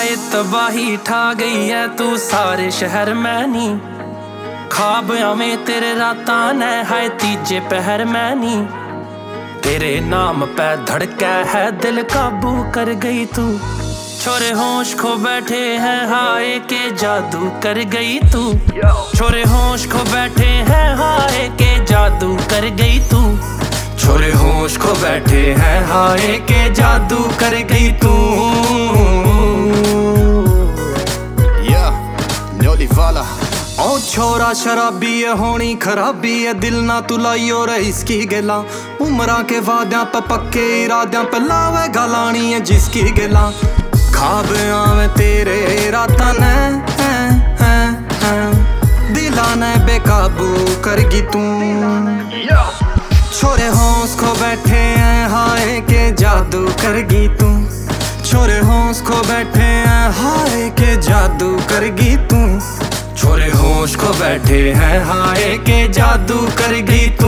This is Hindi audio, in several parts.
हाय तबाही ठा गई है तू सारे शहर में नी। ख्वाब में तेरे राता ने हाय तीजे पहर में नी। तेरे नाम पे धड़का है दिल काबू कर गई तू। छोरे होश खो बैठे हैं हाय के जादू कर गई तू। छोरे होश खो बैठे हैं हाय के जादू कर गई तू। छोरे होश खो बैठे हैं हाय के जादू कर गई तू। ओ छोरा शराबी है होनी खराबी है दिल ना तू लाइयो रईस की गिला। उमरा के वाद्यां पे पक्के इराद्यां पे लावे गलानी है जिसकी गिला। खाब आवे तेरे राता ने दिला ने बेकाबू करगी तू। छोरे होश खो बैठे हैं हाय के जादू करगी तू। छोरे होश खो बैठे हैं हाय के जादू करगी तू। छोरे होश खो बैठे हैं हाय के जादू कर गई तू।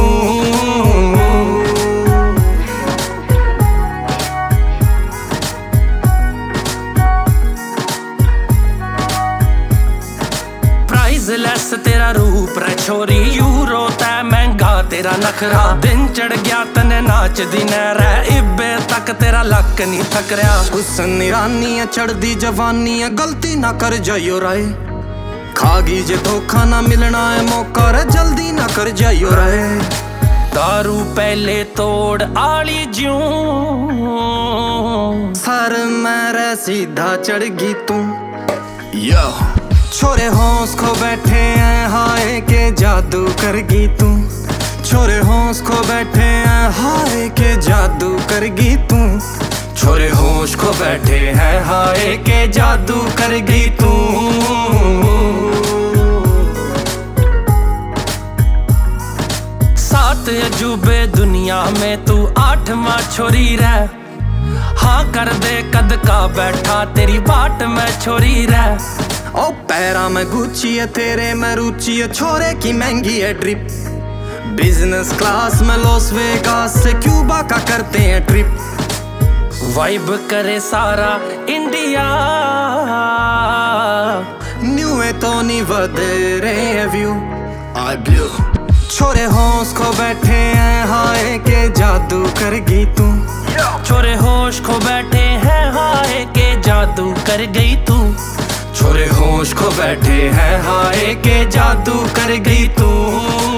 प्राइसलेस तेरा रूप रे छोरी यूरो तै महंगा तेरा नखरा। दिन चढ़ गया तने नाच दी नैरा इब्बे तक तेरा लक नहीं थक रहा। हुस्न निरानी है चढ़दी जवानी है गलती ना कर जाइयो राय। खागी जे धोखा ना मिलना है मौका रे जल्दी ना कर जाइयो रे। दारू पहले तोड़ आली ज्यूं सर मेरे सीधा चढ़गी तू। छोरे होश खो बैठे हैं हाय के जादू करगी तू। छोरे होश खो बैठे हैं हाय के जादू करगी तू। छोरे होश खो बैठे हैं हाय के जादू कर गई तू। सात अजूबे दुनिया में तू आठवां छोरी रह। हाँ कर दे कद का बैठा तेरी बाट में छोरी रह। ओ पैरा में गुच्ची है तेरे में रुचि है छोरे की महंगी है ड्रिप। बिजनेस क्लास में लॉस वेगास से क्यूबा का करते हैं ट्रिप। वाइब करे सारा इंडिया न्यू है तो नहीं वधेरे व्यू आई ब्लू। छोरे होश खो बैठे हैं हाय के जादू करगी तू। छोरे होश खो बैठे हैं हाय के जादू कर गई तू। छोरे होश खो बैठे हैं हाय के जादू कर गई तू।